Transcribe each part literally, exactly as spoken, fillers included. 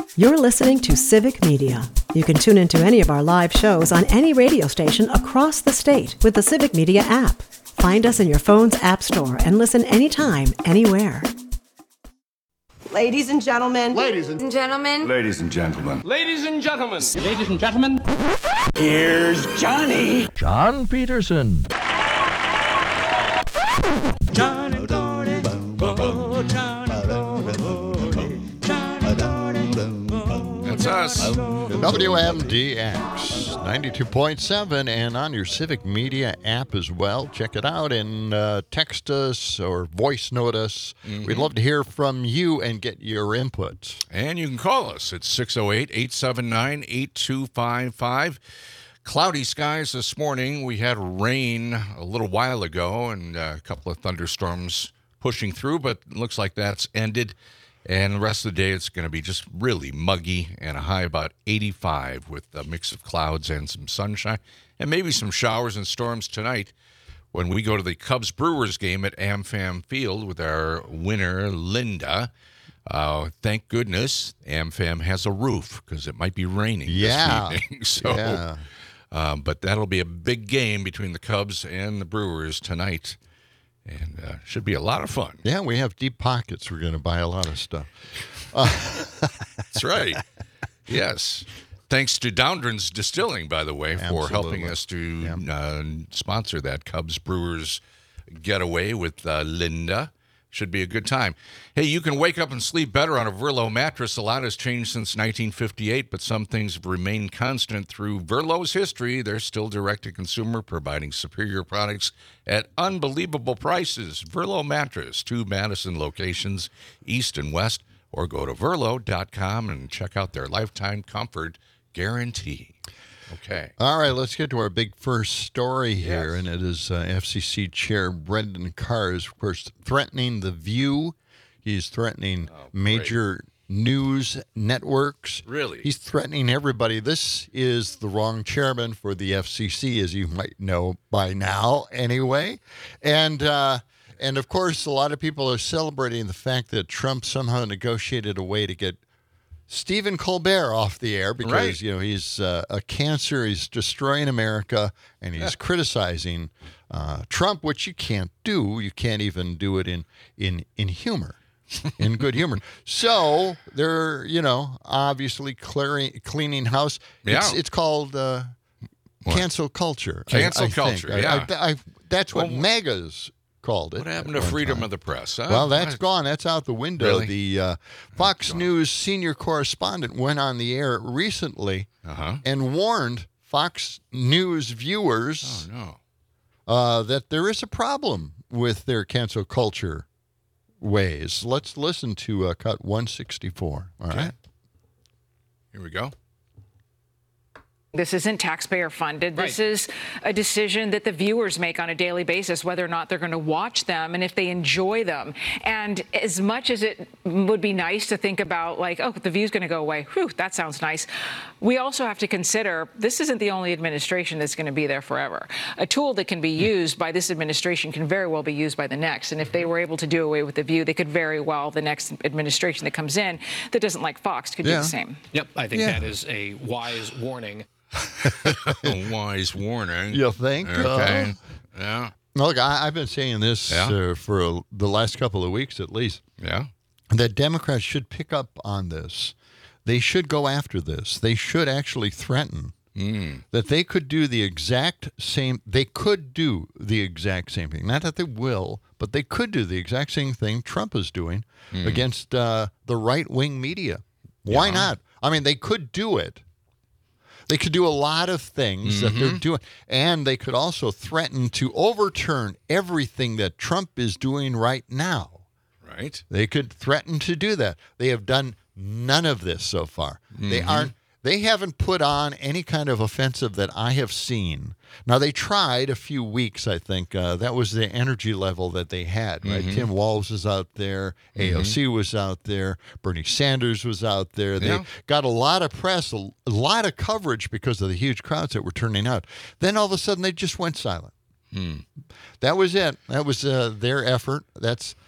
You're listening to Civic Media. You can tune into any of our live shows on any radio station across the state with the Civic Media app. Find us in your phone's app store and listen anytime, anywhere. Ladies and gentlemen. Ladies and gentlemen. Ladies and gentlemen. Ladies and gentlemen. Ladies and gentlemen. Here's Johnny. John Peterson. Johnny Dorney. Oh, Johnny Dorney. Johnny Dorney. That's us. W M D X ninety-two point seven and on your Civic Media app as well. Check it out and uh, text us or voice note us. Mm-hmm. We'd love to hear from you and get your input. And you can call us at six oh eight, eight seven nine, eight two five five. Cloudy skies this morning. We had rain a little while ago and a couple of thunderstorms pushing through, but it looks like that's ended. And the rest of the day, it's going to be just really muggy and a high about eighty-five with a mix of clouds and some sunshine and maybe some showers and storms tonight when we go to the Cubs-Brewers game at AmFam Field with our winner, Linda. Uh, thank goodness AmFam has a roof because it might be raining yeah. this evening. So, yeah. um, but that'll be a big game between the Cubs and the Brewers tonight. And uh, should be a lot of fun. Yeah, we have deep pockets. We're going to buy a lot of stuff. Uh, That's right. Yes. Thanks to Downdren's Distilling, by the way, for Absolutely. helping us to Yep. uh, sponsor that Cubs Brewers getaway with uh, Linda. Should be a good time. Hey, you can wake up and sleep better on a Verlo mattress. A lot has changed since nineteen fifty-eight, but some things have remained constant through Verlo's history. They're still direct-to-consumer, providing superior products at unbelievable prices. Verlo Mattress, two Madison locations, east and west, or go to verlo dot com and check out their lifetime comfort guarantee. Okay. All right, let's get to our big first story here, Yes. and it is uh, F C C Chair Brendan Carr is, of course, threatening The View. He's threatening Oh, major news networks. Really? He's threatening everybody. This is the wrong chairman for the F C C, as you might know by now anyway. And, uh, and of course, a lot of people are celebrating the fact that Trump somehow negotiated a way to get Stephen Colbert off the air because, Right. you know, he's uh, a cancer. He's destroying America, and he's Yeah. criticizing uh, Trump, which you can't do. You can't even do it in in in humor, in good humor. So they're, you know, obviously clearing, cleaning house. Yeah. It's, it's called uh, cancel culture. I- Cancel I think. culture, I- yeah. I, I, that's what Well, MAGA's called it. What happened at to one freedom time. of the press? Huh? Well, that's I- gone. That's out the window. Really? The uh, Fox gone. News senior correspondent went on the air recently Uh-huh. and warned Fox News viewers Oh, no. uh, that there is a problem with their cancel culture ways. Let's listen to uh, cut one sixty-four. All Okay. right. Here we go. This isn't taxpayer funded. This is a decision that the viewers make on a daily basis, whether or not they're going to watch them and if they enjoy them. And as much as it would be nice to think about, like, oh, the view's going to go away. Whew, that sounds nice. We also have to consider this isn't the only administration that's going to be there forever. A tool that can be used by this administration can very well be used by the next. And if they were able to do away with the view, they could very well, the next administration that comes in that doesn't like Fox could Yeah. do the same. Yep, I think Yeah. that is a wise warning. A wise warning. You think? Okay. Uh, Yeah. look, I, I've been saying this Yeah. uh, for a, the last couple of weeks at least. Yeah. That Democrats should pick up on this. They should go after this. They should actually threaten Mm. that they could do the exact same. They could do the exact same thing. Not that they will, but they could do the exact same thing Trump is doing Mm. against uh, the right-wing media. Why Yeah. not? I mean, they could do it. They could do a lot of things that they're doing, and they could also threaten to overturn everything that Trump is doing right now. Right. They could threaten to do that. They have done none of this so far. They aren't. They haven't put on any kind of offensive that I have seen. Now, they tried a few weeks, I think. Uh, that was the energy level that they had, right? Tim Walz was out there. A O C was out there. Bernie Sanders was out there. They Yeah. got a lot of press, a, a lot of coverage because of the huge crowds that were turning out. Then all of a sudden, they just went silent. That was it. That was uh, their effort. That's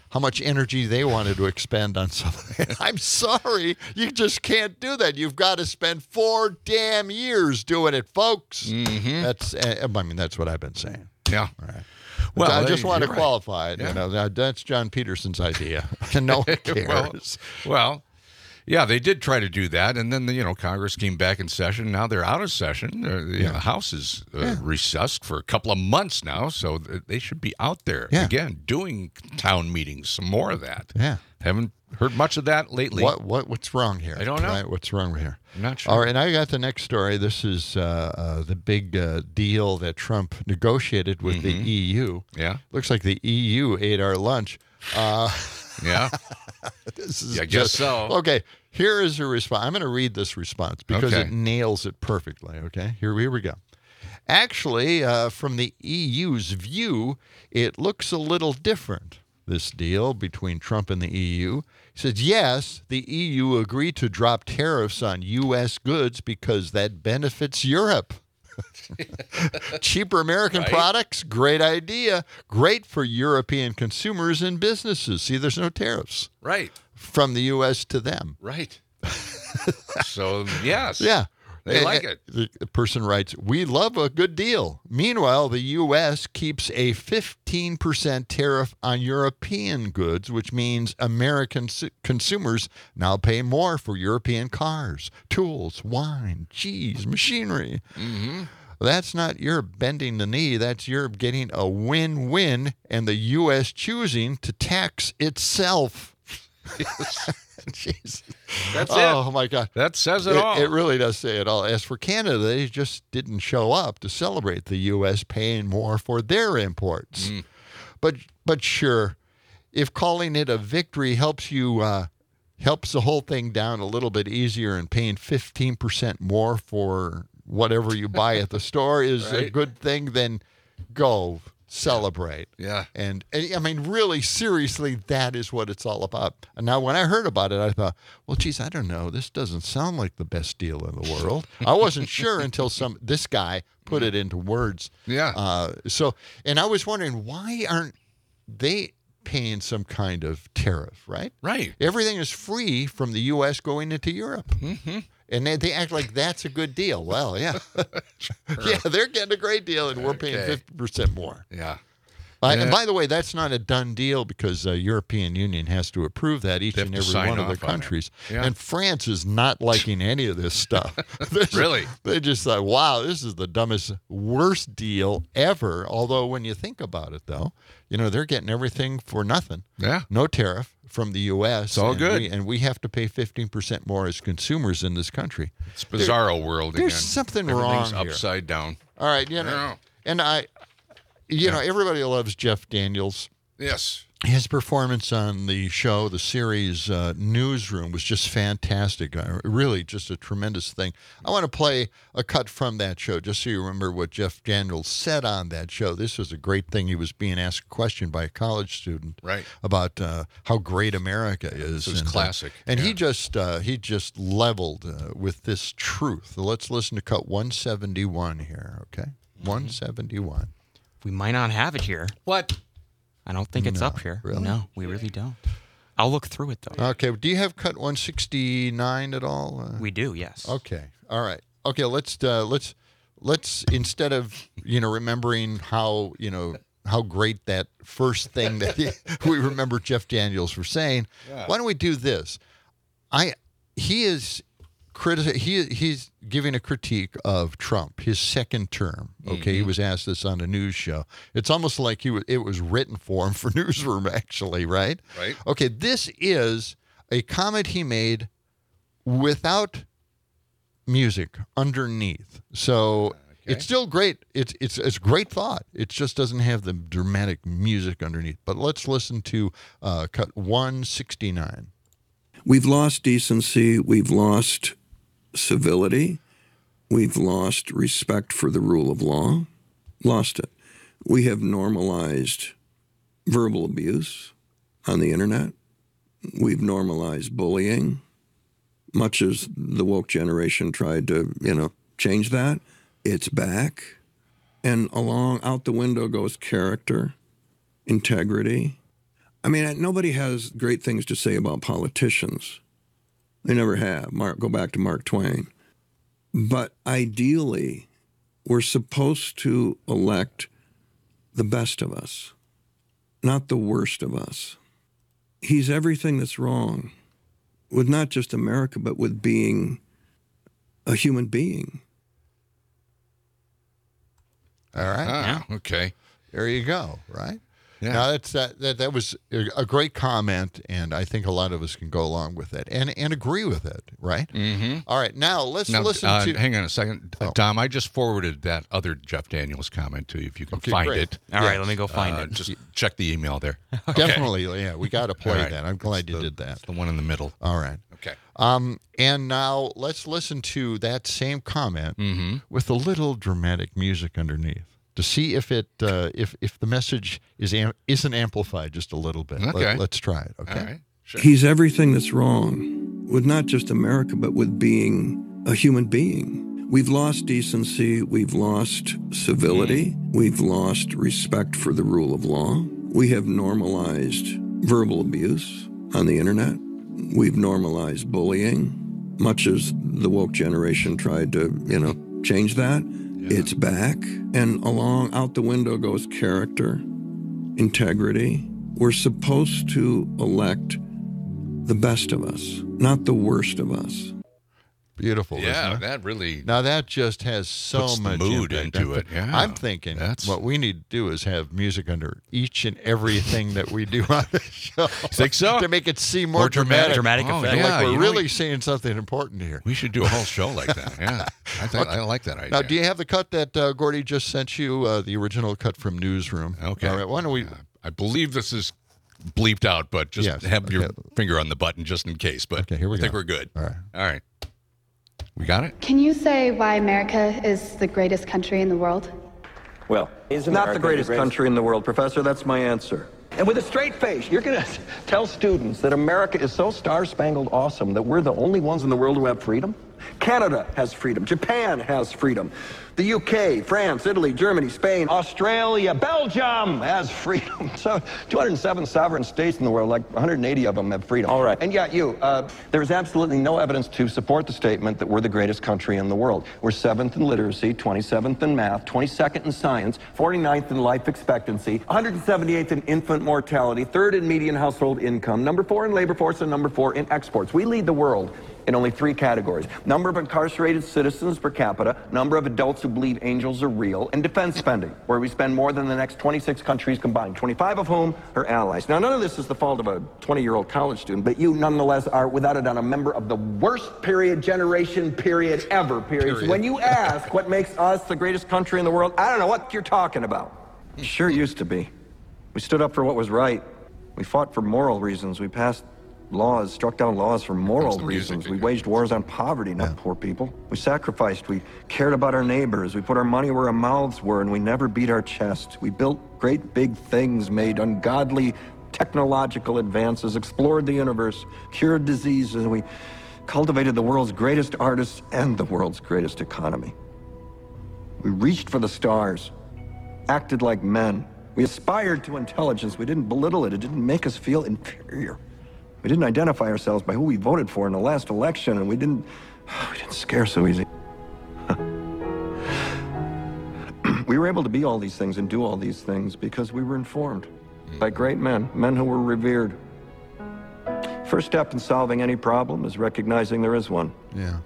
how much energy they wanted to expend on something. I'm sorry, you just can't do that. You've got to spend four damn years doing it, folks. Mm-hmm. That's, uh, I mean, that's what I've been saying. Yeah. All right. Well, I just want to right. qualify it. Yeah. You know, that, that's John Peterson's idea. No one cares. well, well, yeah, they did try to do that, and then the, you know Congress came back in session. Now they're out of session. Uh, you know, the House is uh, Yeah. recessed for a couple of months now, so th- they should be out there Yeah. again doing town meetings. Some more of that. Yeah. Haven't heard much of that lately. What what what's wrong here? I don't know. Right? What's wrong here? I'm not sure. All right, and I got the next story. This is uh, uh, the big uh, deal that Trump negotiated with the E U. Yeah. Looks like the E U ate our lunch. Uh, Yeah. this is Yeah, I guess just- so. Okay, here is a response. I'm going to read this response because Okay. it nails it perfectly. Okay, here, here we go. Actually, uh, from the E U's view, it looks a little different, this deal between Trump and the E U. He says, yes, the E U agreed to drop tariffs on U S goods because that benefits Europe. Cheaper American Right. products, great idea. Great for European consumers and businesses. See, there's no tariffs Right. from the U S to them. Right. so yes. Yeah. They Eh, like eh, it. The the person writes, we love a good deal. Meanwhile, the U S keeps a fifteen percent tariff on European goods, which means American s- consumers now pay more for European cars, tools, wine, cheese, machinery. Mm-hmm. That's not Europe bending the knee. That's Europe getting a win-win and the U S choosing to tax itself. Jeez. That's oh, it. my God. That says it, It, all. it really does say it all. As for Canada, they just didn't show up to celebrate the U S paying more for their imports. Mm. But but sure, if calling it a victory helps you uh, helps the whole thing down a little bit easier, and paying fifteen percent more for whatever you buy at the store is a Right. good thing, then go celebrate. Yeah. And, and I mean, really, seriously, that is what it's all about. And now, when I heard about it, I thought, well, geez, I don't know. This doesn't sound like the best deal in the world. I wasn't sure until some this guy put it into words. Yeah. Uh, so, and I was wondering, why aren't they paying some kind of tariff, right? Right. Everything is free from the U S going into Europe. Mm-hmm. And they, they act like that's a good deal. Well, yeah. yeah, they're getting a great deal, and we're paying Okay. fifty percent more. Yeah. Uh, Yeah. And by the way, that's not a done deal because the uh, European Union has to approve that, each They have and to every sign one of their off on it. countries. Yeah. And France is not liking any of this stuff. They're just- Really? They just thought, wow, this is the dumbest, worst deal ever. Although when you think about it, though, you know, they're getting everything for nothing. Yeah. No tariff from the U S. It's all and good. We, and we have to pay fifteen percent more as consumers in this country. It's bizarro world again. there's something Everything's wrong here. upside down. All right, you know, Yeah. and I, you know, everybody loves Jeff Daniels. Yes. His performance on the show, the series uh, Newsroom, was just fantastic. Uh, really, just a tremendous thing. I want to play a cut from that show just so you remember what Jeff Daniels said on that show. This was a great thing. He was being asked a question by a college student Right. about uh, how great America is. This is and, uh, classic. and he Yeah. just uh, he just leveled uh, with this truth. Let's listen to cut one seventy-one here. Okay, one seventy-one. We might not have it here. What? I don't think it's up here. really? No, we really don't. I'll look through it, though. Okay, do you have cut one sixty-nine at all? Uh, We do, yes. Okay. All right. Okay. Let's uh, let's let's instead of you know remembering how you know how great that first thing that he, we remember Jeff Daniels for saying, why don't we do this? I he is criti- he he's giving a critique of Trump, his second term. Okay, he was asked this on a news show. It's almost like he was, it was written for him for Newsroom, actually, right? Right. Okay, this is a comment he made without music underneath. So it's still great. It's it's it's great thought. It just doesn't have the dramatic music underneath. But let's listen to uh, cut one sixty-nine. We've lost decency. We've lost civility. We've lost respect for the rule of law. Lost it. We have normalized verbal abuse on the internet. We've normalized bullying. Much as the woke generation tried to, you know, change that, it's back. And along out the window goes character, integrity, I mean, nobody has great things to say about politicians. They never have. Mark, go back to Mark Twain. But ideally, we're supposed to elect the best of us, not the worst of us. He's everything that's wrong with not just America, but with being a human being. All right. Ah, okay. There you go, right? Yeah. Now, that's, that, that, that was a great comment, and I think a lot of us can go along with that and, and agree with it, right? Mm-hmm. All right, now let's Now, listen uh, to... hang on a second. Oh. Tom, I just forwarded that other Jeff Daniels comment to you if you can Okay, find great. it. All right, Yes. let me go find Uh, it. Just check the email there. Definitely, yeah, we got to play All right. that. I'm glad It's you the- did that. it's the one in the middle. All right. Okay. Um, and now let's listen to that same comment Mm-hmm. with a little dramatic music underneath to see if it uh, if if the message is am- isn't amplified just a little bit. Okay. Let, let's try it. Okay. All right. Sure. He's everything that's wrong with not just America, but with being a human being. We've lost decency. We've lost civility. We've lost respect for the rule of law. We have normalized verbal abuse on the internet. We've normalized bullying, much as the woke generation tried to, you know, change that. Yeah. It's back. And along, out the window goes character, integrity. We're supposed to elect the best of us, not the worst of us. Beautiful. Yeah, isn't it? that really. Now that just has so Puts the much mood impact. into I'm it, thi- yeah. I'm thinking That's- what we need to do is have music under each and everything that we do on the show. Think so? To make it seem more, More dramatic. Dramatic Oh, effect. yeah, Like we're you know, really we- saying something important here. We should do a whole show like that. Yeah, I, think, I like that idea. Now, do you have the cut that uh, Gordy just sent you? Uh, the original cut from Newsroom. Okay. All right. Why don't we? Uh, I believe this is bleeped out, but just Yes, have your okay. finger on the button just in case. But Okay, here we I think go. we're good. All right. All right. We got it? Can you say why America is the greatest country in the world? Well, Is not America the greatest the greatest? country in the world, Professor. That's my answer. And with a straight face, you're going to tell students that America is so star-spangled awesome that we're the only ones in the world who have freedom? Canada has freedom. Japan has freedom. The U K, France, Italy, Germany, Spain, Australia, Belgium has freedom. So two hundred seven sovereign states in the world, like one hundred eighty of them have freedom. All right. And yet you, uh, there's absolutely no evidence to support the statement that we're the greatest country in the world. We're seventh in literacy, twenty-seventh in math, twenty-second in science, forty-ninth in life expectancy, one hundred seventy-eighth in infant mortality, third in median household income, number four in labor force, and number four in exports. We lead the world in only three categories: number of incarcerated citizens per capita, number of adults who believe angels are real, and defense spending, where we spend more than the next twenty-six countries combined, twenty-five of whom are allies. Now, none of this is the fault of a twenty-year-old college student, but you nonetheless are, without a doubt, a member of the worst period, generation, period, ever, period. Period. When you ask what makes us the greatest country in the world, I don't know what you're talking about. It sure used to be. We stood up for what was right. We fought for moral reasons. We passed laws, struck down laws for moral the music reasons. We again. waged wars on poverty, not poor people. We sacrificed. We cared about our neighbors. We put our money where our mouths were, and we never beat our chest. We built great big things, made ungodly technological advances, explored the universe, cured diseases, and we cultivated the world's greatest artists and the world's greatest economy. We reached for the stars, acted like men. We aspired to intelligence. We didn't belittle it. It didn't make us feel inferior. We didn't identify ourselves by who we voted for in the last election, and we didn't, we didn't scare so easy. We were able to be all these things and do all these things because we were informed by great men, men who were revered. First step in solving any problem is recognizing there is one. Yeah.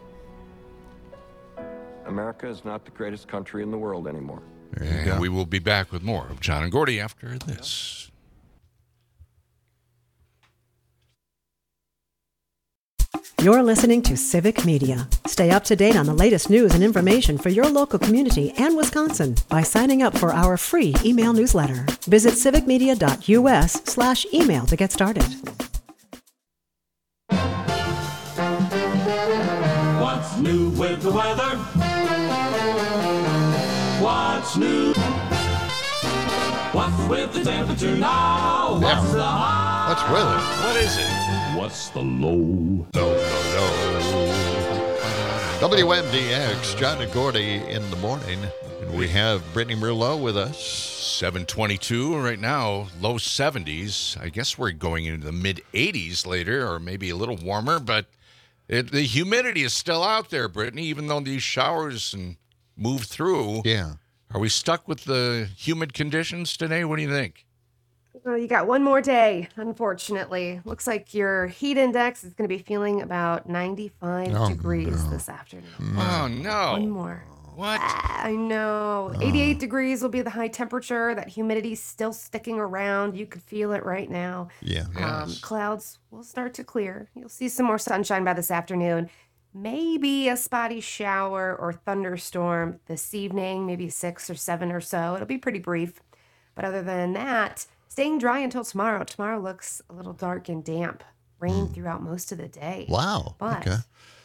America is not the greatest country in the world anymore. There you And go. we will be back with more of John and Gordy after this. You're listening to Civic Media. Stay up to date on the latest news and information for your local community and Wisconsin by signing up for our free email newsletter. Visit civicmedia.us slash email to get started. What's new with the weather? What's new? What's with the temperature now? What's the high? What's with it? What is it? What's the low? No, no, no. W M D X, John and Gordy in the morning. And we have Brittany Merlot with us. seven twenty-two right now, low seventies. I guess we're going into the mid eighties later, or maybe a little warmer, but it, the humidity is still out there, Brittany, even though these showers and move through. Yeah. Are we stuck with the humid conditions today? What do you think? Well, you got one more day, unfortunately. Looks like your heat index is going to be feeling about ninety-five Oh, degrees no. this afternoon. Oh, no. One more. What? Ah, I know. eighty-eight degrees will be the high temperature. That humidity's still sticking around. You could feel it right now. Yeah. Um, Yes. clouds will start to clear. You'll see some more sunshine by this afternoon. Maybe a spotty shower or thunderstorm this evening, maybe six or seven or so. It'll be pretty brief. But other than that, staying dry until tomorrow. Tomorrow looks a little dark and damp. Rain throughout most of the day. Wow. But Okay.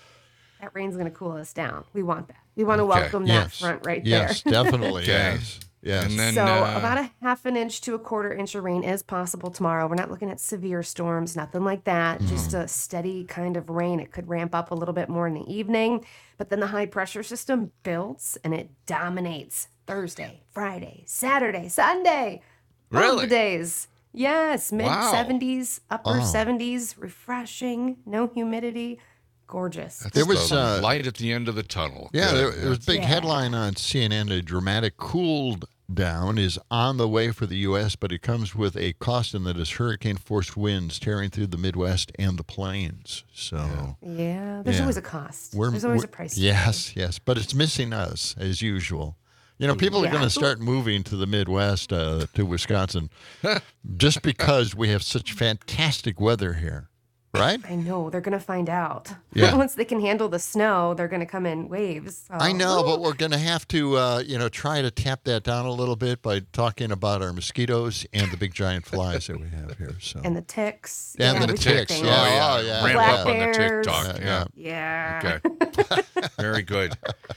that rain's going to cool us down. We want that. We want to Okay. welcome that Yes. front right Yes, there. definitely. Okay. Yes. Yes. And then, so uh, about a half an inch to a quarter inch of rain is possible tomorrow. We're not looking at severe storms, nothing like that. Just a steady kind of rain. It could ramp up a little bit more in the evening, but then the high pressure system builds and it dominates Thursday, Friday, Saturday, Sunday. All of Really? the days. Yes, mid Wow. seventies, upper Oh. seventies, refreshing, no humidity, gorgeous. That's There was, the uh, light at the end of the tunnel. Yeah, there, Good. there was a big Yeah. headline on C N N. A dramatic cool down is on the way for the U S, but it comes with a caution that is hurricane-force winds tearing through the Midwest and the plains. So Yeah, there's Yeah. always a cost. we're there's always we're- a price. to Yes, yes, but it's missing us as usual. You know, people are Yeah. going to start moving to the Midwest, uh, to Wisconsin, just because we have such fantastic weather here, right? I know they're gonna find out. Yeah. Once they can handle the snow, they're gonna come in waves. So- I know, but we're going to have to, uh, you know, try to tap that down a little bit by talking about our mosquitoes and the big giant flies that we have here. So And the ticks. And yeah, the we ticks, think yeah. things. Oh, yeah. Ramp Black up on the bears. TikTok. Yeah, Yeah. Yeah. Okay. Very good.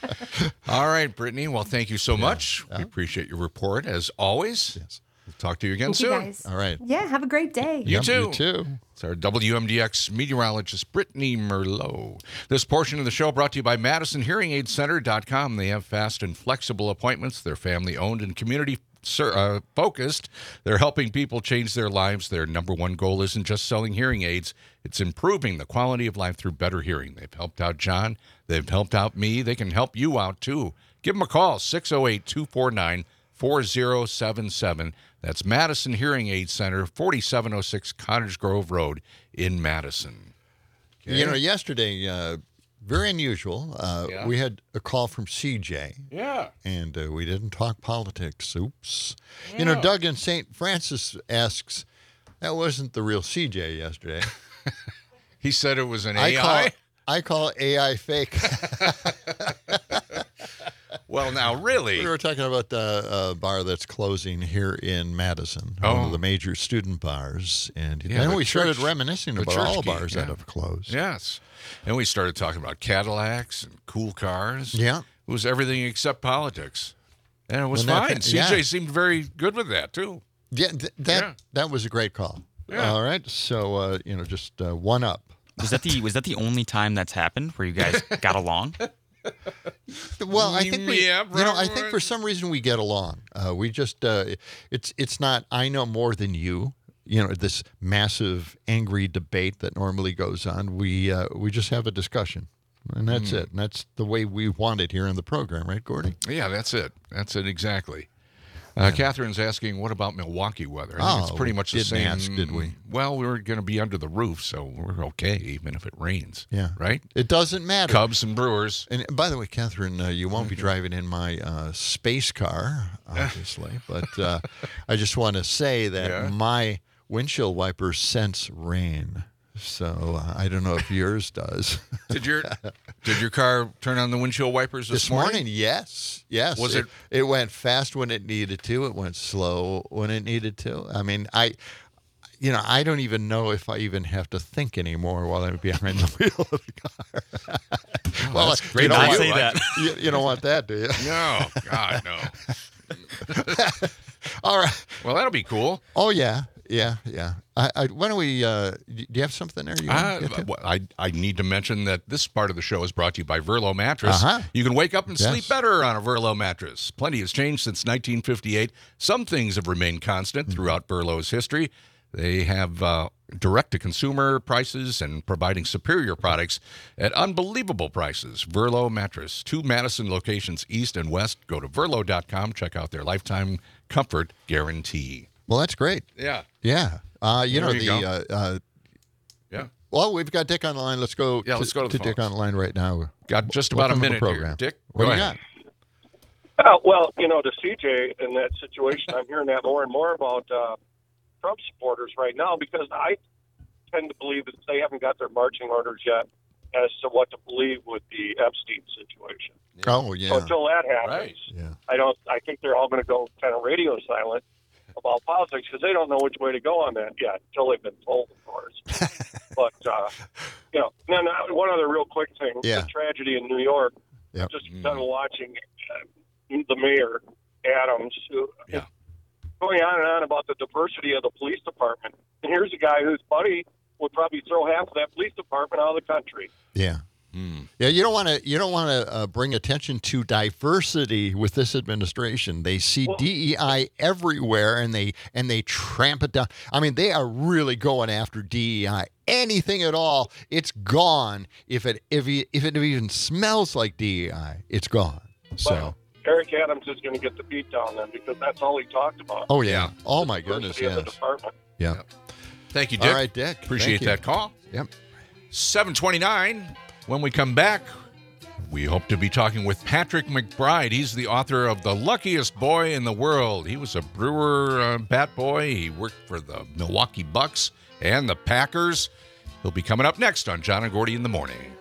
All right, Brittany. Well, thank you so much. We appreciate your report as always. Yes. We'll talk to you again Thank you soon. guys. All right. Yeah. Have a great day. You Yep, too. You too. It's our W M D X meteorologist, Brittany Merlot. This portion of the show brought to you by Madison Hearing Aid Center dot com. They have fast and flexible appointments. They're family owned and community uh, focused. They're helping people change their lives. Their number one goal isn't just selling hearing aids, it's improving the quality of life through better hearing. They've helped out John. They've helped out me. They can help you out too. Give them a call, six oh eight, two four nine, four oh seven seven. That's Madison Hearing Aid Center, forty-seven oh six Cottage Grove Road in Madison. Okay. You know, yesterday, uh, very unusual. Uh, Yeah. We had a call from C J. Yeah. And uh, we didn't talk politics. Oops. You know, Doug in Saint Francis asks, that wasn't the real C J yesterday. He said it was an I A I. call, I call A I fake. Well, now, really? We were talking about the uh, bar that's closing here in Madison, one Oh. of the major student bars. And Yeah, then the we started church- reminiscing the about church all the key, bars yeah. that have closed. Yes. And we started talking about Cadillacs and cool cars. Yeah. It was everything except politics. And it was Well, that- fine. yeah. C J seemed very good with that, too. Yeah, th- that Yeah. that was a great call. Yeah. All right, so uh, you know, just uh, one up. Was that the was that the only time that's happened where you guys got along? Well, I think we, Yeah, you know, I think probably. for some reason we get along. Uh, we just, uh, it's it's not. I know more than you. You know, this massive angry debate that normally goes on. We uh, we just have a discussion, and that's Hmm. it. And that's the way we want it here in the program, right, Gordy? Yeah, that's it. That's it exactly. Uh, Catherine's asking, what about Milwaukee weather? I think it's Oh, pretty much the didn't same. ask, did we? Well, we were going to be under the roof, so we're okay, even if it rains. Yeah. Right? It doesn't matter. Cubs and Brewers. And by the way, Catherine, uh, you won't be driving in my uh, space car, obviously, but uh, I just want to say that Yeah. my windshield wipers sense rain. So uh, I don't know if yours does. Did your did your car turn on the windshield wipers this, This morning, yes, yes. Was it- It went fast when it needed to. It went slow when it needed to. I mean, I, you know, I don't even know if I even have to think anymore while I'm behind the wheel of the car. well, that's great You don't, for want, you, say right? that. you, you don't want that, do you? No, God, no. All right. Well, that'll be cool. Oh yeah, Yeah, yeah. I, I, why don't we? Uh, do you have something there? You Uh, wanna get to? well, I, I need to mention that this part of the show is brought to you by Verlo Mattress. Uh-huh. You can wake up and Yes. sleep better on a Verlo mattress. Plenty has changed since nineteen fifty-eight. Some things have remained constant Mm-hmm. throughout Verlo's history. They have uh, direct-to-consumer prices and providing superior products at unbelievable prices. Verlo Mattress, two Madison locations east and west. Go to verlo dot com. Check out their lifetime comfort guarantee. Well, that's great. Yeah. Yeah. Uh, you There know you the. go. Uh, uh, Yeah. well, we've got Dick on the line. Let's go. Yeah, to, let's go to the Dick phones. on the line right now. Got just about a Welcome to the minute here. program. Dick, What go do you ahead. got? Uh, well, you know, to C J in that situation, I'm hearing that more and more about uh, Trump supporters right now because I tend to believe that they haven't got their marching orders yet as to what to believe with the Epstein situation. Oh yeah. So until that happens, Right. Yeah. I don't. I think they're all going to go kind of radio silent about politics because they don't know which way to go on that yet until they've been told, of course. But uh, you know, and then uh, one other real quick thing: Yeah. the tragedy in New York. Yep. Just done watching uh, the mayor Adams, who Yeah. going on and on about the diversity of the police department. And here's a guy whose buddy would probably throw half of that police department out of the country. Yeah. Yeah, you don't want to. You don't want to uh, bring attention to diversity with this administration. They see Well- D E I everywhere, and they and they tramp it down. I mean, they are really going after D E I. Anything at all, it's gone. If it if he, if it even smells like D E I, it's gone. So. Well, Eric Adams is going to get the beat down then because that's all he talked about. Oh yeah. Oh my goodness. Diversity of the Yes. department. Yeah. Thank you, Dick. All right, Dick. Appreciate Thank you. that call. Yep. seven twenty-nine. When we come back, we hope to be talking with Patrick McBride. He's the author of The Luckiest Boy in the World. He was a Brewer uh, bat boy. He worked for the Milwaukee Bucks and the Packers. He'll be coming up next on John and Gordy in the Morning.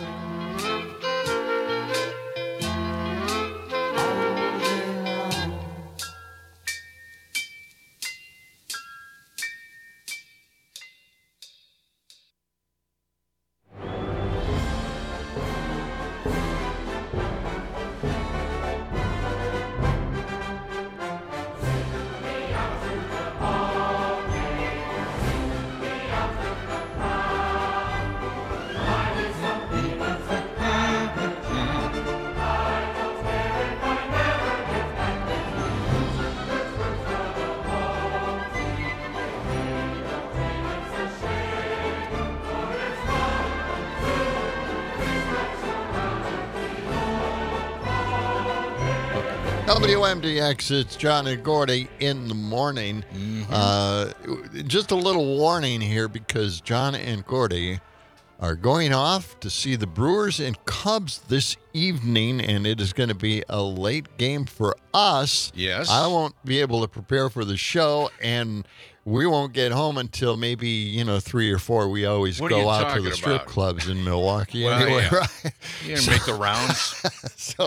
W M D X, it's John and Gordy in the morning. Mm-hmm. Uh, just a little warning here because John and Gordy are going off to see the Brewers and Cubs this evening, and it is going to be a late game for us. Yes. I won't be able to prepare for the show, and we won't get home until maybe, you know, three or four. We always What are go you out to talking the strip about? clubs in Milwaukee Well, anyway, yeah. right? You gonna make the rounds? So,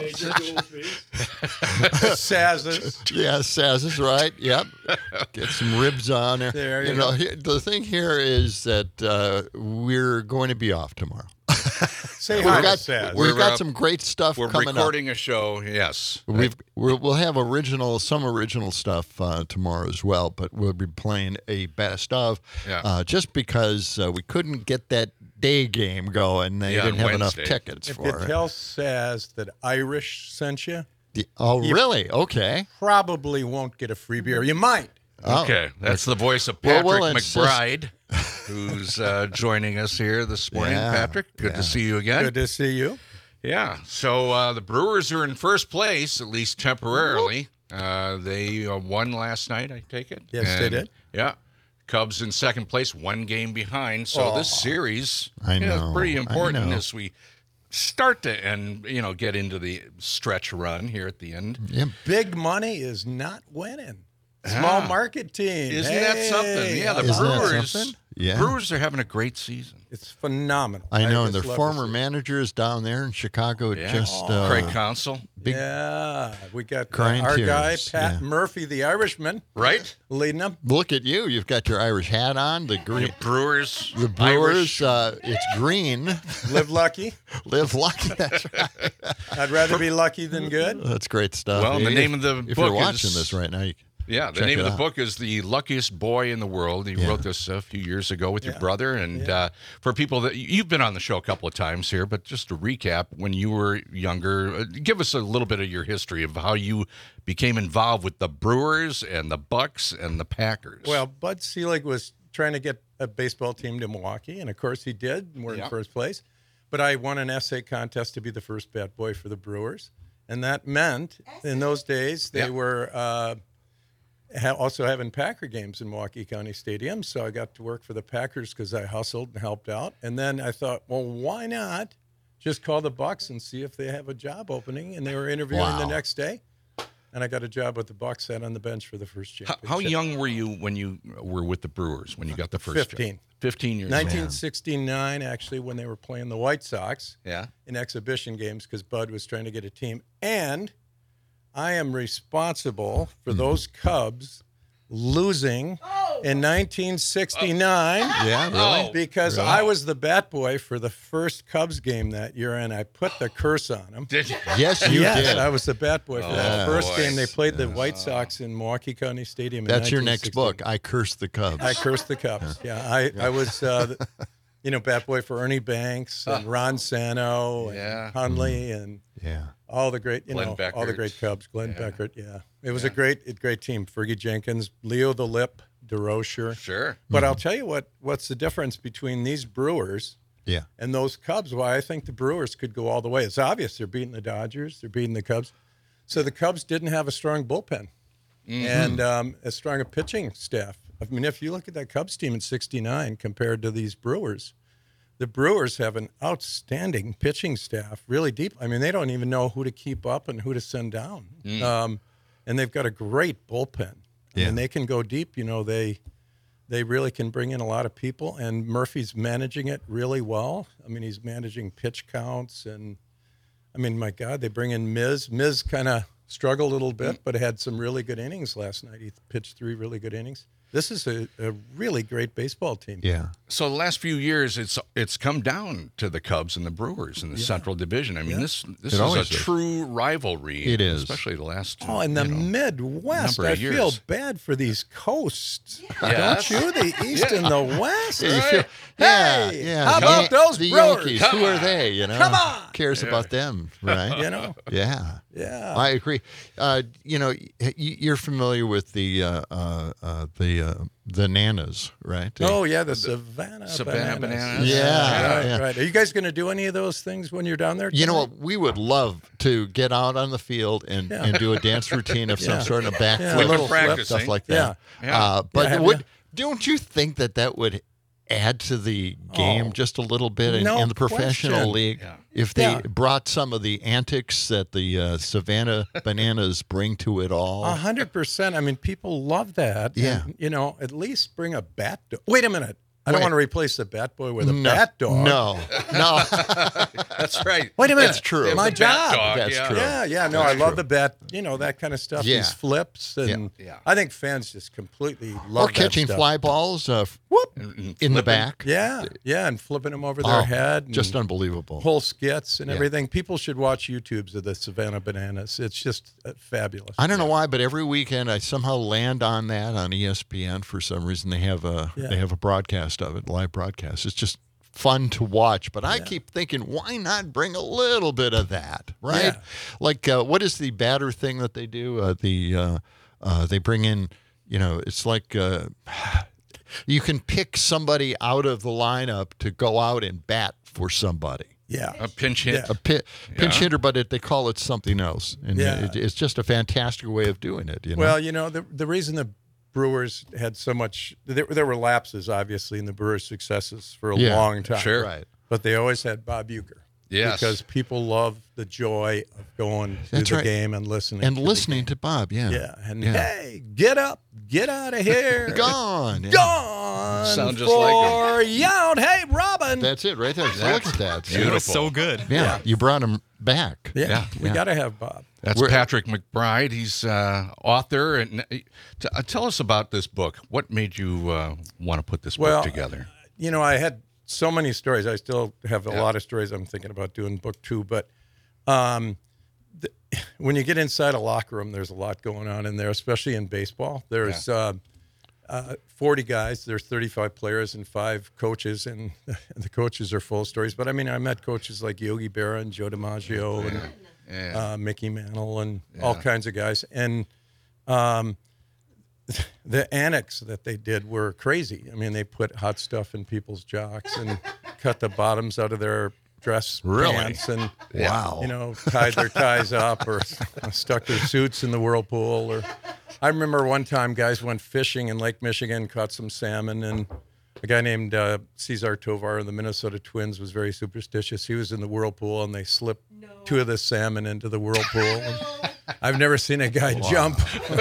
Saz's. yeah, Saz is right. Yep. Get some ribs on there. There you know, go. here- the thing here is that uh, we're going to be off tomorrow. Say We've hi to got, Saz. we've We're, got uh, some great stuff We're coming recording a show, yes. up. We've, we'll, we'll have original, some original stuff uh, tomorrow as well, but we'll be playing a best of Yeah. uh, just because uh, we couldn't get that day game going. They Yeah, didn't on have enough Wednesday. tickets If for you it. tell Saz that Irish sent you, The- oh, you- really? Okay. probably won't get a free beer. You might. Oh. Okay, that's the voice of Well, Patrick we'll insist. McBride, who's uh, joining us here this morning. Yeah, Patrick, good yeah. to see you again. Good to see you. Yeah, so uh, the Brewers are in first place, at least temporarily. Uh, they uh, won last night, I take it. Yes, they And, did. Yeah. Cubs in second place, one game behind. So this Aw. series I you know, know, is pretty I important know. as we start to and you know get into the stretch run here at the end. Yeah. Big money is not winning. Small Ah. market team. Isn't that Hey, something? Yeah, the Isn't that Brewers. something? Yeah. Brewers are having a great season. It's phenomenal. I know, and just their love to former see it. managers down there in Chicago Yeah. just Oh. uh, Craig Counsell, big Yeah, we got uh, crying our guy tears, Pat yeah. Murphy, the Irishman, right? leading them. Look at you. You've got your Irish hat on. The The green, Brewers. the Brewers. Irish. Uh, it's green. Live lucky. Live lucky. That's right. I'd rather be lucky than good. That's great stuff. Well, the If- name of the if book you're watching is- this right now, you, Yeah, the Check name it of the out. book is The Luckiest Boy in the World. You Yeah. wrote this a few years ago with your Yeah. brother. And uh, for people that you've been on the show a couple of times here, but just to recap, when you were younger, uh, give us a little bit of your history of how you became involved with the Brewers and the Bucks and the Packers. Well, Bud Selig was trying to get a baseball team to Milwaukee, and of course he did, and we're Yeah. in first place. But I won an essay contest to be the first bat boy for the Brewers, and that meant in those days they Yeah. were uh, ha- also having Packer games in Milwaukee County Stadium. So I got to work for the Packers because I hustled and helped out. And then I thought, well, why not just call the Bucks and see if they have a job opening? And they were interviewing Wow. the next day. And I got a job with the Bucks, sat on the bench for the first how, championship. how young were you when you were with the Brewers, when you got the first job? fifteen. fifteen years old. nineteen sixty-nine, actually, when they were playing the White Sox Yeah. in exhibition games because Bud was trying to get a team. And I am responsible for Mm-hmm. those Cubs losing in nineteen sixty-nine. Yeah, really? Because Really? I was the bat boy for the first Cubs game that year, and I put the curse on them. Did you? Yes, you yes, did. I was the bat boy for that Oh, first boy. game. They played the White Sox in Milwaukee County Stadium. In That's your next nineteen book. I Cursed the Cubs. I cursed the Cubs. Yeah, I, I was, uh, the- you know, bat boy for Ernie Banks and Ron Sano and Yeah. Hundley and yeah. all the great, you Glenn know, all the Beckert. great Cubs. Glenn Yeah. Beckert, yeah. It was a great, a great team. Fergie Jenkins, Leo the Lip, DeRocher. Sure. But I'll tell you what, what's the difference between these Brewers Yeah. and those Cubs? Why I think the Brewers could go all the way. It's obvious they're beating the Dodgers, they're beating the Cubs. So the Cubs didn't have a strong bullpen and um, as strong a pitching staff. I mean, if you look at that Cubs team in sixty-nine compared to these Brewers, the Brewers have an outstanding pitching staff, really deep. I mean, they don't even know who to keep up and who to send down. Um, and they've got a great bullpen. Yeah. And they can go deep. You know, they they really can bring in a lot of people. And Murphy's managing it really well. I mean, he's managing pitch counts. And, I mean, my God, they bring in Miz. Miz kind of struggled a little bit, but had some really good innings last night. He pitched three really good innings. This is a, a really great baseball team. Yeah. So the last few years, it's it's come down to the Cubs and the Brewers in the Central Division. I mean, Yeah. this this It is a always is. true rivalry. It is. Especially the last. Oh, and the you know, Midwest. number I of feel years. bad for these coasts. Yes. Don't you? The East and the West. Yeah, you feel- yeah, Hey, yeah. how The about Yan- those the Brewers? Yankees? Come Who are on. they? You know, Come on. cares about them, right? You know? Yeah, Yeah. I agree. Uh, you know, y- you're familiar with the uh, uh, uh, the uh, the Nanas, right? Oh, yeah, the Savannah, Savannah Bananas. Bananas. Yeah, Right, yeah. right. Are you guys going to do any of those things when you're down there? You know tonight? what? We would love to get out on the field and, Yeah. and do a dance routine of some Yeah. sort of Yeah. backflip, We've been flip, practicing. stuff like that. Yeah. Yeah. Uh, but Yeah, have would you? don't you think that that would add to the game Oh, just a little bit in, no in the professional question. league Yeah. if they Yeah. brought some of the antics that the uh, Savannah Bananas bring to it all? A hundred percent. I mean, people love that. Yeah. And, you know, at least bring a bat dog. Wait a minute. I don't Wait. want to replace the bat boy with a no, bat dog. No, no. That's right. Wait a minute. That's true. My The bat job. dog, That's yeah. true. Yeah, yeah. No, That's I love true. the bat, you know, that kind of stuff. Yeah. These flips. And Yeah, yeah. I think fans just completely love Or that catching stuff. fly balls uh, Whoop. And- and in the flipping. back. Yeah, yeah, and flipping them over their Oh, head. And just unbelievable. whole skits and Yeah. everything. People should watch YouTubes of the Savannah Bananas. It's just uh, fabulous. I don't know why, but every weekend I somehow land on that on E S P N for some reason. They have a Yeah. they have a broadcast of it, live broadcast. It's just fun to watch. But I keep thinking, why not bring a little bit of that, right? Yeah. Like, uh, what is the batter thing that they do? Uh, the uh, uh, they bring in, you know, it's like. Uh, You can pick somebody out of the lineup to go out and bat for somebody. Yeah. A pinch hit. Yeah. A pi- pinch Yeah. hitter, but it, they call it something else, and Yeah. it, it's just a fantastic way of doing it. You know? Well, you know, the the reason the Brewers had so much, there, there were lapses, obviously, in the Brewers' successes for a Yeah, long time. sure. right? But they always had Bob Uecker. Yes. Because people love the joy of going to That's the right. game and listening. And to the listening game. to Bob, yeah, Yeah. And Yeah. hey, get up, get out of here. gone, yeah. Gone. Sound just like him. for Yount. Hey, Robin. That's it, right there. Look at that. It was so good. Yeah, Yeah. you brought him back. yeah, Yeah. we Yeah. got to have Bob. That's We're- Patrick McBride. He's uh, author. And uh, t- uh, tell us about this book. What made you uh, want to put this Well, book together? You know, I had so many stories. I still have a Yeah. lot of stories I'm thinking about doing book two. But um, the, when you get inside a locker room, there's a lot going on in there, especially in baseball. There's yeah. uh, uh, forty guys, there's thirty-five players and five coaches, and the coaches are full of stories. But I mean, I met coaches like Yogi Berra and Joe DiMaggio and yeah. uh, Mickey Mantle and yeah. all kinds of guys. And um, the annex that they did were crazy. I mean, they put hot stuff in people's jocks and cut the bottoms out of their dress really? pants and wow, you know, tied their ties up or stuck their suits in the whirlpool. Or I remember one time guys went fishing in Lake Michigan, caught some salmon, and a guy named uh, Cesar Tovar of the Minnesota Twins was very superstitious. He was in the whirlpool, and they slipped no. two of the salmon into the whirlpool. And I've never seen a guy wow. jump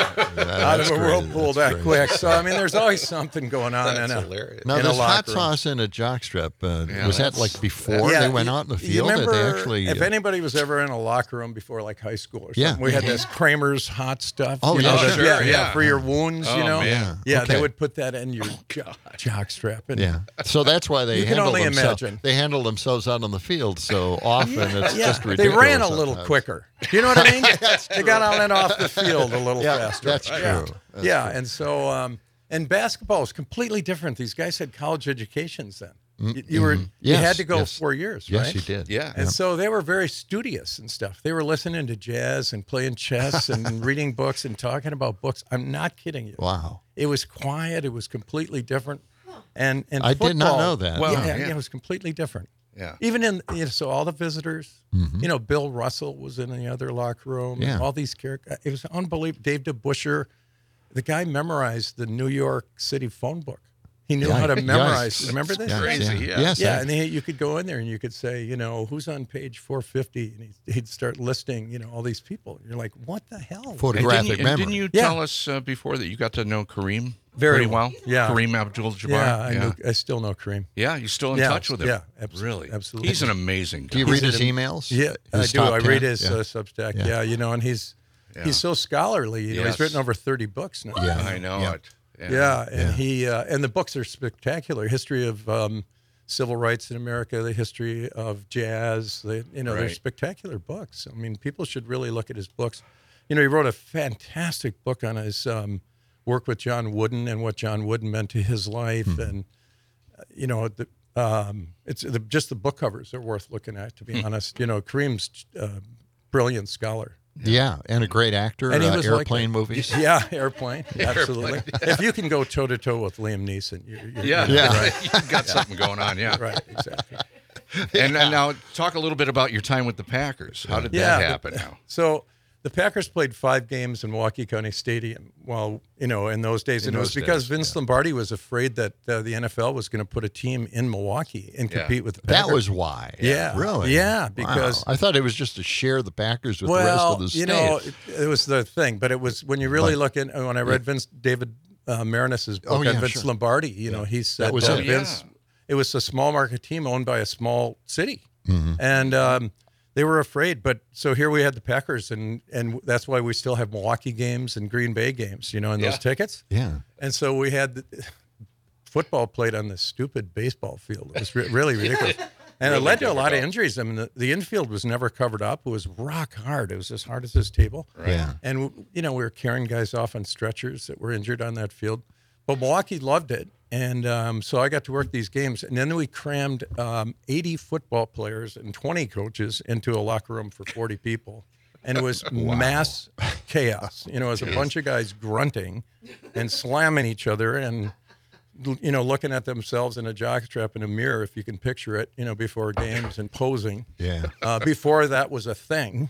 out of a whirlpool that crazy. quick. So, I mean, there's always something going on that's in a, hilarious. Now, in this a hot room. sauce in a jockstrap, uh, yeah, was that like before yeah, they went you, out in the you field? remember, Or they actually, if uh, anybody was ever in a locker room before, like high school or something, yeah. we had this Kramer's hot stuff. Oh, you yeah, know, sure. that, yeah, yeah. yeah, for your wounds, Oh, you know. man. Yeah, Okay. they would put that in your jockstrap. And yeah. So that's why they You can handle only themselves. imagine. They handle themselves out on the field so often. It's yeah, just they ridiculous. ran a little sometimes. quicker. You know what I mean? They got on and off the field a little Yeah, faster. that's true. Yeah, That's yeah. true. And so, um, and basketball was completely different. These guys had college educations then. You, you were Mhm. you Yes, had to go yes. four years, Yes, right? you did. Yeah. And so they were very studious and stuff. They were listening to jazz and playing chess and reading books and talking about books. I'm not kidding you. Wow. It was quiet. It was completely different. And and I football, did not know that. Well, Wow. yeah, Yeah. yeah, it was completely different. Yeah. Even in you know, so all the visitors, Mhm. you know, Bill Russell was in the other locker room. Yeah. And all these characters. It was unbelievable. Dave DeBuscher, the guy memorized the New York City phone book. He knew Yeah, how to yes. memorize. Remember this? Yes, Crazy, yeah. yeah. Yes, Yeah, I- and he, you could go in there and you could say, you know, who's on page four fifty, and he'd, he'd start listing, you know, all these people. And you're like, what the hell? And photographic didn't you, memory. and didn't you Yeah. tell us uh, before that you got to know Kareem Very pretty well? Yeah. Kareem Abdul-Jabbar. Yeah, I, yeah. Knew, I still know Kareem. Yeah, you're still in Yeah, touch with him. yeah, abso- really, absolutely. He's an amazing Do you guy. read He's his an- emails? Yeah, His I do. top I ten? read his Yeah. uh, Substack. Yeah. Yeah. you know, and he's Yeah. he's so scholarly. You know, Yes. he's written over thirty books now. Yeah. I know Yeah. it. Yeah, and Yeah. he uh, and the books are spectacular. History of um, civil rights in America, the history of jazz. They, you know, they're Right. spectacular books. I mean, people should really look at his books. You know, he wrote a fantastic book on his um, work with John Wooden and what John Wooden meant to his life, Hmm. and uh, you know, the, um, it's the, just the book covers are worth looking at. To be Hmm. honest, you know, Kareem's uh, brilliant scholar. Yeah, and a great actor. And he uh, was like airplane that. movies. Yeah, airplane. Absolutely. If you can go toe to toe with Liam Neeson, you're, you're Yeah, you're Yeah. right. you've got something going on. Yeah, Right, exactly. And, and now talk a little bit about your time with the Packers. How did Yeah, that the- happen? Now, So the Packers played five games in Milwaukee County Stadium. Well, you know, in those days, In and it was those because days, Vince Lombardi was afraid that uh, the N F L was going to put a team in Milwaukee and Yeah. compete with the Packers. That was why. Yeah. Really? Yeah, Wow. because I thought it was just to share the Packers with well, the rest of the state. you know, it, it was the thing, but it was when you really But- look at when I read Vince David uh, Marinus's book Oh, on yeah, Vince sure. Lombardi, you know, he said was that it. Vince. Yeah. It was a small market team owned by a small city, Mhm. and um, they were afraid. But so here we had the Packers, and and that's why we still have Milwaukee games and Green Bay games, you know, in Yeah. those tickets. Yeah. And so we had the, football played on this stupid baseball field. It was re- really ridiculous. And it led to a lot of injuries. I mean, the, the infield was never covered up. It was rock hard. It was as hard as this table. Yeah. And, you know, we were carrying guys off on stretchers that were injured on that field. But Milwaukee loved it. And um, so I got to work these games. And then we crammed um, eighty football players and twenty coaches into a locker room for forty people. And it was mass chaos. You know, it was a bunch of guys grunting and slamming each other and, you know, looking at themselves in a jockstrap in a mirror, if you can picture it, you know, before games and posing. Yeah. Uh, before that was a thing.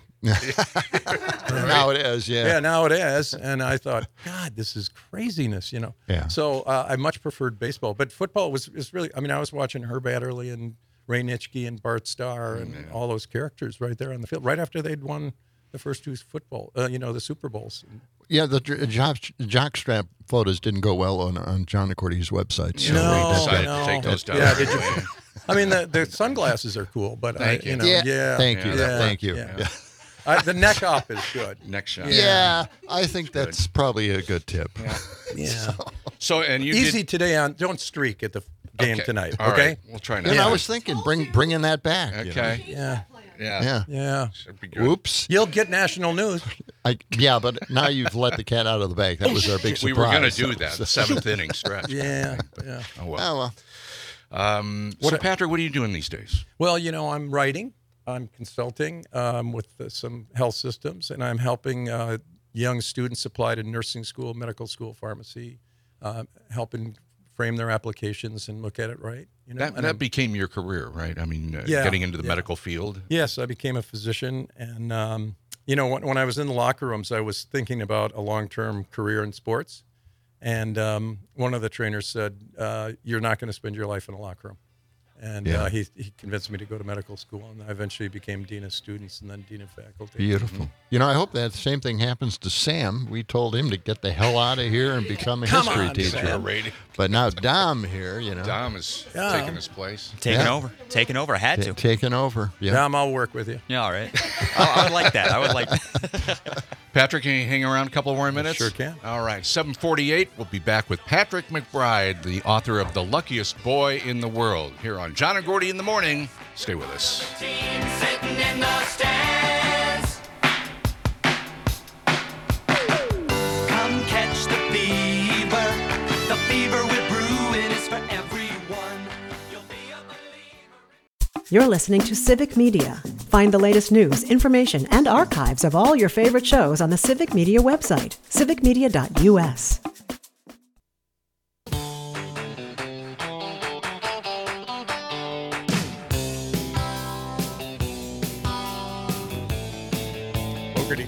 Now it is, yeah. Yeah, now it is. And I thought, God, this is craziness, you know. Yeah. So uh, I much preferred baseball. But football was, was really, I mean, I was watching Herb Adderley and Ray Nitschke and Bart Starr and Mm-hmm. all those characters right there on the field, right after they'd won the first two football, uh, you know, the Super Bowls. Yeah, the j- jock, jockstrap photos didn't go well on, on John Accordi's website. So No, we decided to no. take those down. Yeah, did you? anyway. I mean, the, the sunglasses are cool, but I, Thank you you. know, Yeah, yeah, thank you, yeah, thank you. yeah. Yeah. I, the neck up is good. Next shot. Yeah, I think that's probably a good tip. Yeah. So and you Easy did, today on. Don't streak at the game Okay. tonight. All okay. right. We'll try And not. I to. was thinking, bring bringing that back. you know. Okay. Yeah. Yeah. Yeah. Yeah. Should be good. Oops. You'll get national news. I, yeah, but now you've let the cat out of the bag. That was our big surprise. We were going to do that, the seventh inning stretch. Yeah, yeah. Oh, well. Oh, well. Um, so, Patrick, what are you doing these days? Well, you know, I'm writing. I'm consulting um, with uh, some health systems, and I'm helping uh, young students apply to nursing school, medical school, pharmacy, uh, helping frame their applications and look at it right. You know, That, and that I'm- became your career, right? I mean, uh, Yeah, getting into the yeah. medical field. Yes, I became a physician, and um, you know, when, when I was in the locker rooms, I was thinking about a long-term career in sports, and um, one of the trainers said, uh, "You're not going to spend your life in a locker room." And Yeah. uh, he, he convinced me to go to medical school, and I eventually became dean of students and then dean of faculty. Beautiful. You know, I hope that same thing happens to Sam. We told him to get the hell out of here and become a Come history on, teacher. Sam. But now Dom here, you know. Dom is Yeah. taking his place. Taking Yeah. over. Taking over. I had Ta- to. taking over. Yeah. Dom, I'll work with you. Yeah, all right. I, I would like that. I would like that. Patrick, can you hang around a couple more minutes? Sure can. All right, seven forty-eight. We'll be back with Patrick McBride, the author of The Luckiest Boy in the World, here on John and Gordy in the Morning. Stay with us. Team sitting in the stands. Come catch the fever. The fever we're brewing is for everyone. You'll be a believer. You're listening to Civic Media. Find the latest news, information, and archives of all your favorite shows on the Civic Media website, civic media dot u s. Fogarty.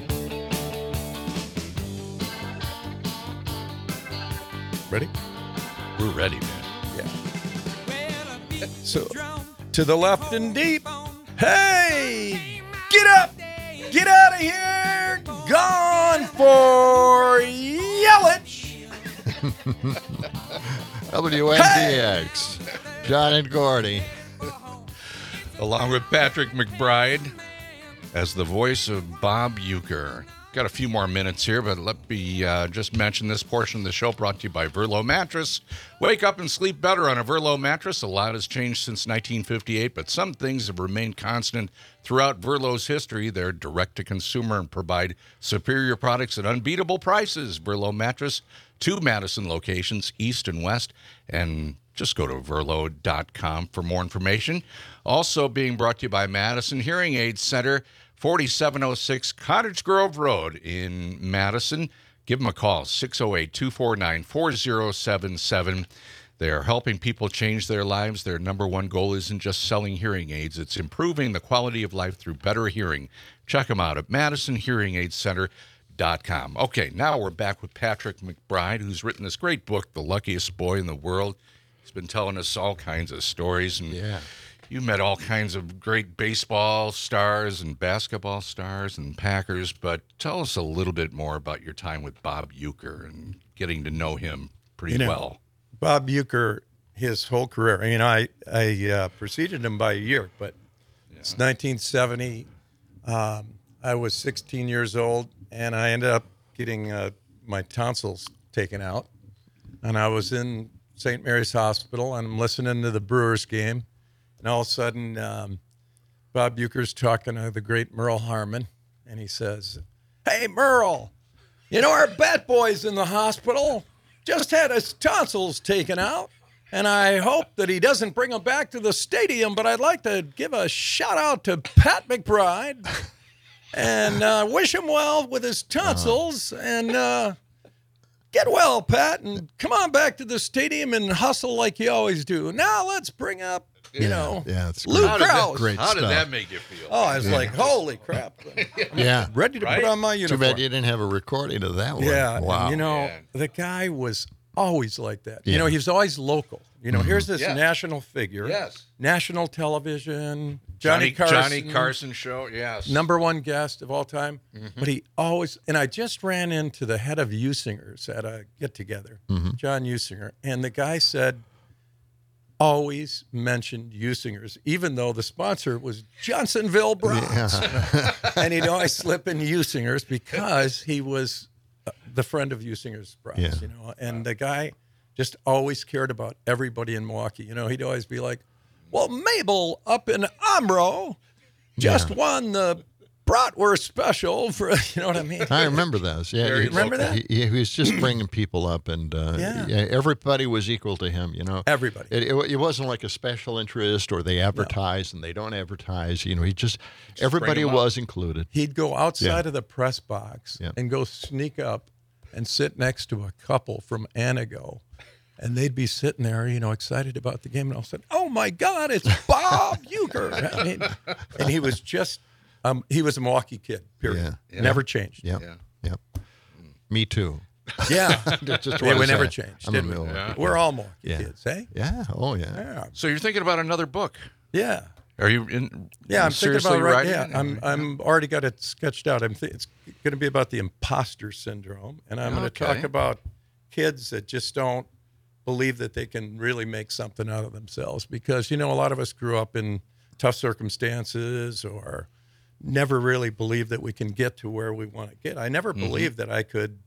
Ready? We're ready, man. Yeah. So, to the left and deep. Hey! Get up! Get out of here! Gone for Yelich! W N B X. John and Gordy. Along with Patrick McBride as the voice of Bob Uecker. Got a few more minutes here, but let me uh, just mention this portion of the show brought to you by Verlo Mattress. Wake up and sleep better on a Verlo mattress. A lot has changed since nineteen fifty-eight, but some things have remained constant throughout Verlo's history. They're direct-to-consumer and provide superior products at unbeatable prices. Verlo Mattress, two Madison locations, east and west, and just go to verlo dot com for more information. Also being brought to you by Madison Hearing Aid Center, forty-seven oh six Cottage Grove Road in Madison. Give them a call, six oh eight, two four nine, four oh seven seven. They are helping people change their lives. Their number one goal isn't just selling hearing aids. It's improving the quality of life through better hearing. Check them out at madison hearing aid center dot com. Okay, now we're back with Patrick McBride, who's written this great book, The Luckiest Boy in the World. He's been telling us all kinds of stories. And Yeah. you met all kinds of great baseball stars and basketball stars and Packers, but tell us a little bit more about your time with Bob Uecker and getting to know him pretty You know, well. Bob Uecker, his whole career, I mean, I, I uh, preceded him by a year, but it's nineteen seventy. Um, I was sixteen years old, and I ended up getting uh, my tonsils taken out. And I was in Saint Mary's Hospital, and I'm listening to the Brewers game. And all of a sudden, um, Bob Uecker's talking to the great Merle Harmon, and he says, "Hey, Merle, you know our bat boy's in the hospital. Just had his tonsils taken out, and I hope that he doesn't bring them back to the stadium, but I'd like to give a shout-out to Pat McBride and uh, wish him well with his tonsils, and uh, get well, Pat, and come on back to the stadium and hustle like you always do. Now let's bring up, you Yeah, know, yeah, it's Lou great. How did that- Krause." Great How did stuff. that make you feel? Oh, I was like, holy crap. Yeah. Ready to Right? put on my Too uniform. bad you didn't have a recording of that one. Yeah, Wow. and, you know, man. the guy was always like that. Yeah. You know, he was always local. You know, here's this Yes. national figure. Yes. National television. Johnny, Johnny Carson. Johnny Carson show, yes. Number one guest of all time. But he always, and I just ran into the head of Usingers at a get-together, John Usinger, and the guy said, always mentioned Usingers, even though the sponsor was Johnsonville Browns. And he'd always slip in Usingers because he was uh, the friend of Usinger's Browns, Yeah. you know. And the guy just always cared about everybody in Milwaukee. You know, he'd always be like, well, Mabel up in Omro just Yeah. won the bratwurst special for, you know what I mean? I remember those. Yeah, Very he- remember that? He, he was just bringing people up, and uh, Yeah. yeah, everybody was equal to him. You know, Everybody. It, it, it wasn't like a special interest, or they advertise and they don't advertise. You know, he just, everybody bring 'em was included. He'd go outside Yeah. of the press box Yeah. and go sneak up and sit next to a couple from Anago. And they'd be sitting there, you know, excited about the game. And all of a sudden, oh, my God, it's Bob Uecker. I mean, and he was just, um, he was a Milwaukee kid, period. Yeah. Yeah. Never changed. Yep. Yep. Me too. Yeah. Just yeah, wanna we say, never changed. I'm did a we? Milwaukee kid. We're all Milwaukee Yeah. kids, eh? Yeah. Oh, yeah. Yeah. So you're thinking about another book? Yeah. Are you in? Yeah, I'm thinking seriously about right. writing Yeah, it? I'm. I'm already got it sketched out. I'm. Th- it's going to be about the imposter syndrome, and I'm going to Okay. talk about kids that just don't believe that they can really make something out of themselves. Because you know, a lot of us grew up in tough circumstances, or never really believed that we can get to where we want to get. I never Mhm. believed that I could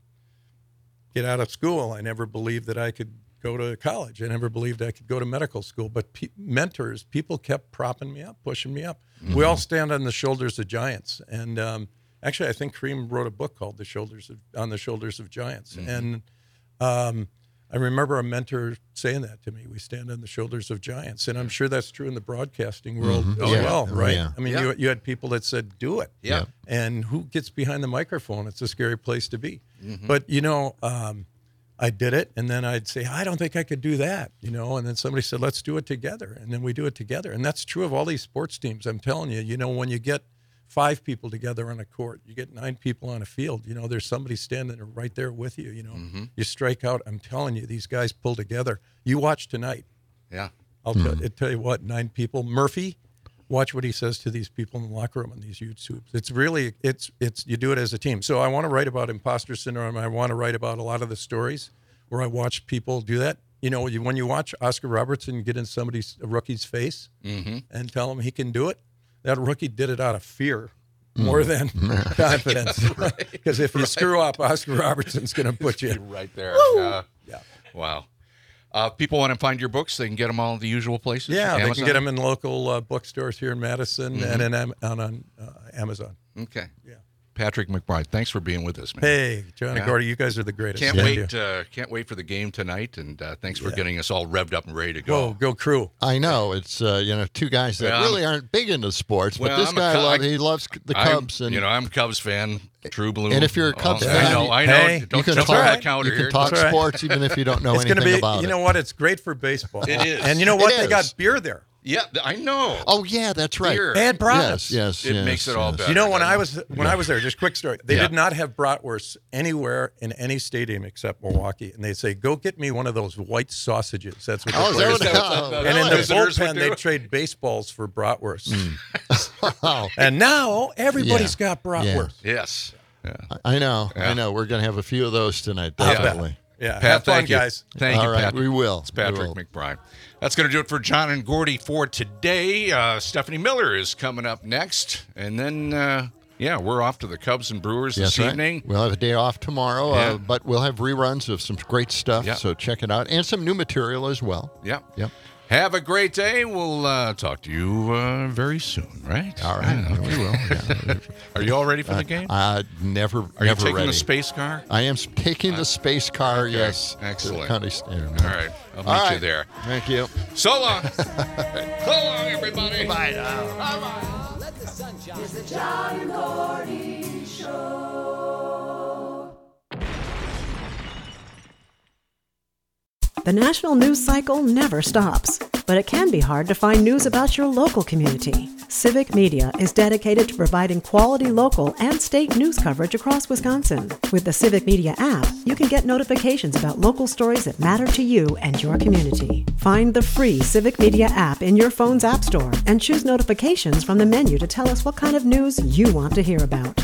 get out of school. I never believed that I could go to college. I never believed I could go to medical school. But pe- mentors, people kept propping me up, pushing me up. We all stand on the shoulders of giants. And um, actually, I think Kareem wrote a book called "The Shoulders of On the Shoulders of Giants." Mhm. And um, I remember a mentor saying that to me. We stand on the shoulders of giants, and I'm sure that's true in the broadcasting world Mhm. as Yeah. well, Oh, right? yeah. I mean, Yeah. you you had people that said, "Do it." Yeah. And who gets behind the microphone? It's a scary place to be. Mhm. But you know, um, I did it, and then I'd say, "I don't think I could do that," you know. And then somebody said, "Let's do it together," and then we do it together. And that's true of all these sports teams. I'm telling you, you know, when you get five people together on a court, you get nine people on a field. You know, there's somebody standing right there with you. You know, Mhm. you strike out. I'm telling you, these guys pull together. You watch tonight. Yeah. I'll tell, tell you what, nine people. Murphy, watch what he says to these people in the locker room on these YouTubes. It's really, it's, it's, you do it as a team. So I want to write about imposter syndrome. I want to write about a lot of the stories where I watch people do that. You know, you, when you watch Oscar Robertson get in somebody's, a rookie's face Mhm. and tell him he can do it, that rookie did it out of fear more than confidence. Because if you screw up, Oscar Robertson's going to put you right there. Yeah. Yeah. Wow. Uh, if people want to find your books, they can get them all at the usual places. Yeah, they Amazon? can get them in local uh, bookstores here in Madison Mhm. and in, Am- on, on uh, Amazon. Okay. Yeah. Patrick McBride, thanks for being with us, man. Hey, John and Yeah. Gordy, you guys are the greatest. Can't Thank wait! you. Uh, can't wait for the game tonight, and uh, thanks for getting us all revved up and ready to go. Go, go crew. I know it's uh, you know two guys that Well, really aren't big into sports, but Well, this I'm a guy Cub- love, I- he loves the I'm- Cubs, and you know I'm a Cubs fan, true blue. and if you're a Cubs Oh, fan, I know, I know. Hey, don't you can jump talk, on that counter you here. can talk That's right. sports even if you don't know It's anything gonna be, about you it. know what? It's great for baseball. It is. And you know what? It They is. got beer there. Yeah, th- I know. Oh yeah, that's right. Beer. And brats. Yes, yes, It yes, makes it all yes. better. You know, when doesn't I it? was when I was there, just quick story. They Yeah. did not have bratwurst anywhere in any stadium except Milwaukee, and they'd say, "Go get me one of those white sausages." That's what. Oh, the is that players what- did. oh, And in the visitors would bullpen, do? they trade baseballs for bratwurst. Mm. Wow. And now everybody's Yeah. got bratwurst. Yes. Yeah. I know, Yeah. I know. We're gonna have a few of those tonight, I'll bet. definitely. Yeah, Pat, have fun, thank you. guys. Thank you, All right, Pat. we will. It's We Patrick will. McBride. That's going to do it for John and Gordy for today. Uh, Stephanie Miller is coming up next. And then, uh, yeah, we're off to the Cubs and Brewers Yes, this right. evening. We'll have a day off tomorrow, Yeah. uh, but we'll have reruns of some great stuff. Yeah. So check it out, and some new material as well. Yep. Yep. Have a great day. We'll uh, talk to you uh, very soon, right? All right, Yeah. we will. Yeah. Are you all ready for the game? Uh, never. Are you never taking ready. the space car? I am s- taking the space car. Okay, Yes. excellent. To the county stand. All right. I'll meet All you right. there. Thank you. So long. So long, everybody. Bye now. It's the John and Gordy Show. The national news cycle never stops, but it can be hard to find news about your local community. Civic Media is dedicated to providing quality local and state news coverage across Wisconsin. With the Civic Media app, you can get notifications about local stories that matter to you and your community. Find the free Civic Media app in your phone's app store and choose notifications from the menu to tell us what kind of news you want to hear about.